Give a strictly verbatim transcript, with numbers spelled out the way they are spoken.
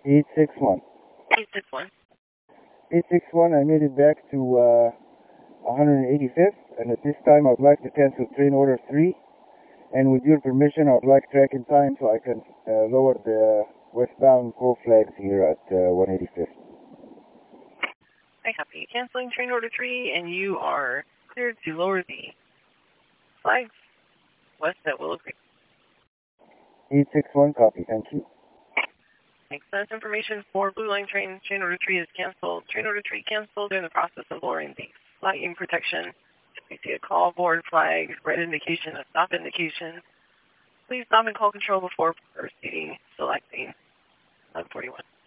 eight six one. eight six one. eight six one, I made it back to uh, one hundred eighty-fifth, and at this time I would like to cancel train order three. And with your permission, I would like tracking time so I can uh, lower the westbound call flags here at uh, one eighty-fifth. I copy. Canceling train order three, and you are cleared to lower the flags west at Willow Creek. eight six one, copy. Thank you. Express information for Blue Line train. Train order three is canceled. Train order three canceled. They're in the process of lowering the flagging protection. If you see a call board flag, red indication, a stop indication, please stop and call control before proceeding, selecting one forty-one.